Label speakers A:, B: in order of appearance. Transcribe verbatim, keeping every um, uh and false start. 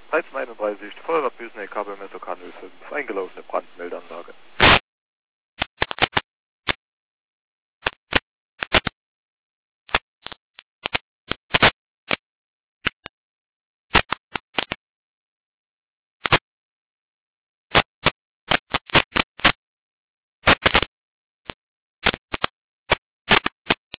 A: dreizehn einunddreißig, Feuerwehr Büsney, Kabelmesser Kanal fünf, eingelaufene Brandmeldeanlage.